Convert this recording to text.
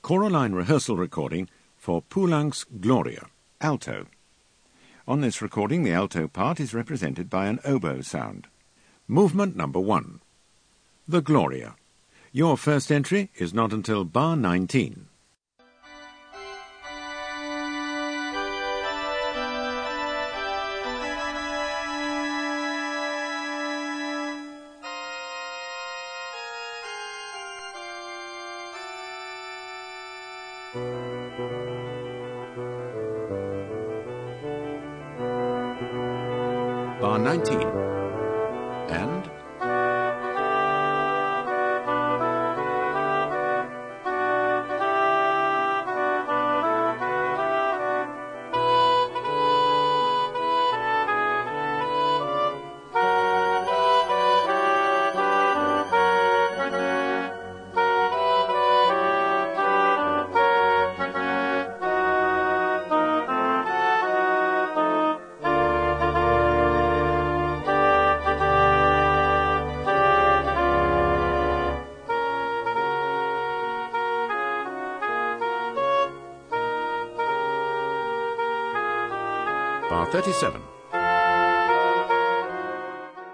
Choraline rehearsal recording for Poulenc's Gloria, alto. On this recording, the alto part is represented by an oboe sound. Movement number 1. The Gloria. Your first entry is not until bar 19. Bar 19. And bar 37.